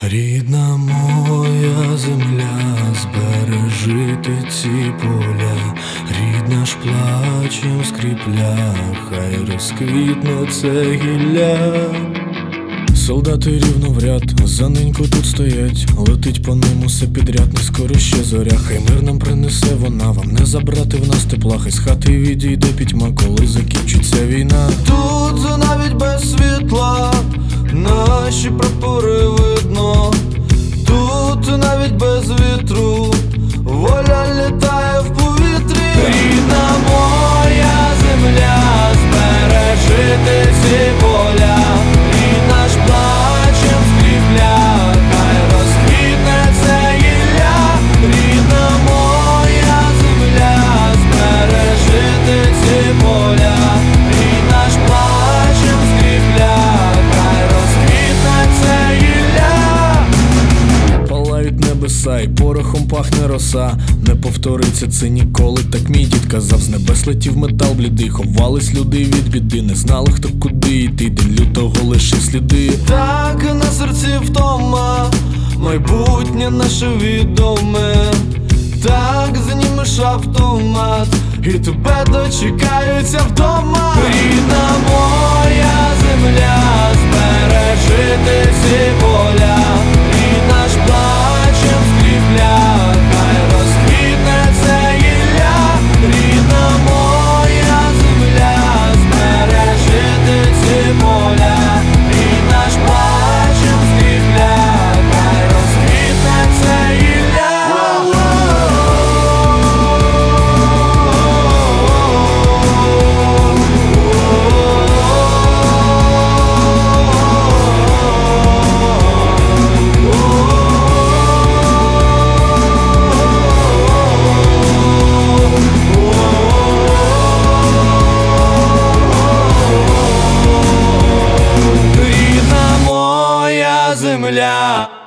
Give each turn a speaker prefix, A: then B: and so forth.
A: Рідна моя земля, збережи ти ці поля, рідна ж плачем скріпля, хай розквітне це гілля. Солдати рівно в ряд, за неньку тут стоять, летить по ним усе підряд, не скоро ще зоря. Хай мир нам принесе вона, вам не забрати в нас тепла, хай з хати відійде пітьма, коли закінчиться війна.
B: Тут навіть без світла наші прапори видно, тут навіть без вітру воля літає в повітрі. Рідна моя земля, збережи ти ці поля, рідна ж плачем скріпля, хай розквітне це гілля. Рідна моя земля, збережи ти ці поля, рідна ж плачем скріпля, хай розквітне це гілля.
A: Палають небеса і порохом пахне роса, не повториться це ніколи, так мій дід казав. З небес летів метал блідий, ховались люди від біди, не знали хто куди йти, день лютого лишив сліди.
B: Так на серці втома, майбутнє наше відоме, так знімеш автомат і тебе дочекаються вдома. Рідна моя земля, збережи ти ці поля, рідна ж плачем скріпля, хай розквітне це гілля. Рідна моя земля, збережи ти ці поля, рідна ж плачем скріпля, хай розквітне це гілля. Рідна моя земля.